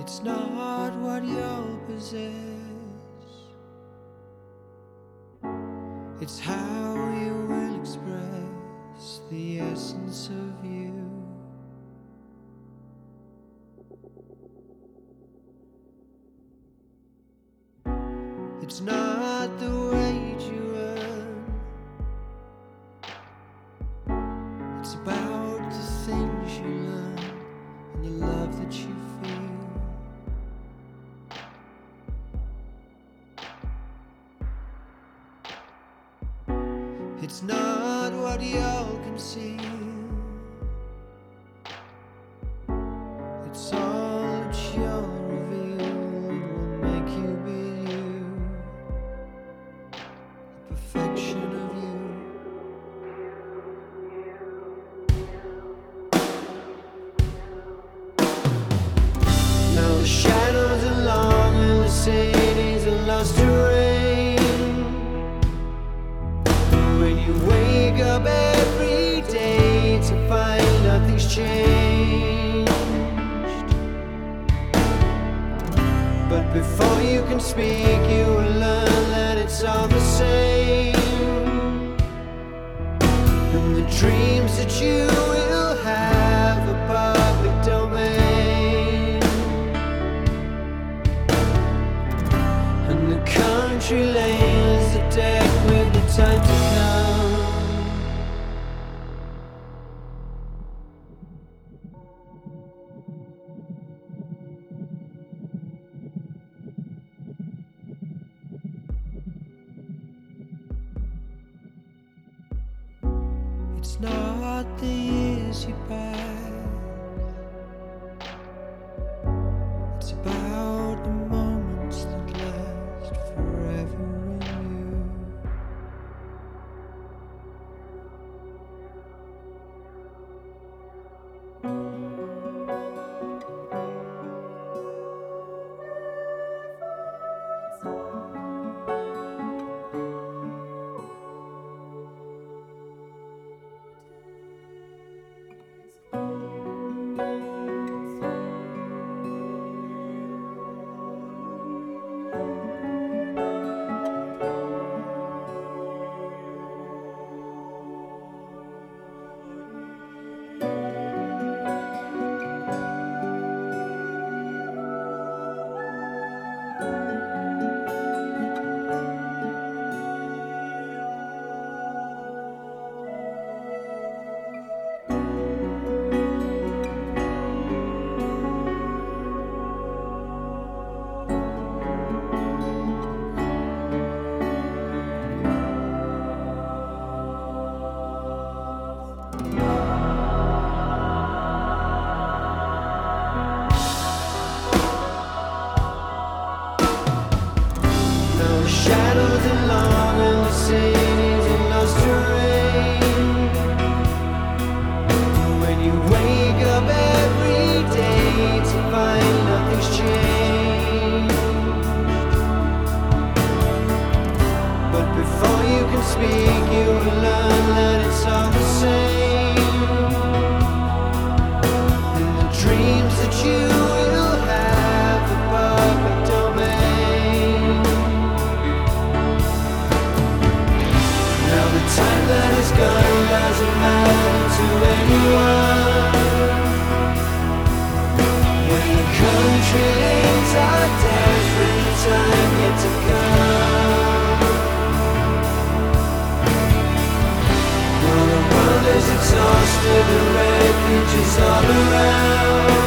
It's not what you'll possess, it's how you will express the essence of you. It's not the wage you earn, it's about the things you learn and the love that you feel. It's not what you'll conceal, it's all that you'll reveal. It will make you be you, the perfection of you. Now the shadows are long and the cities are lost to rain. When you wake up every day to find nothing's changed, but before you can speak, you will learn that it's all the same. And the dreams that you will have are public domain, and the country lanes are decked with the time to come. It's not the years you pass, it's about the moments that last forever in you. Shadows are long and the cities are lost to rain. When you wake up every day to find nothing's changed, but before you can speak, you will learn that it's all the same. And the dreams that you will have are public domain. The time that is gone doesn't matter to anyone. When the country lanes are dead with the time yet to come, while the world is exhausted, the refuge is all around.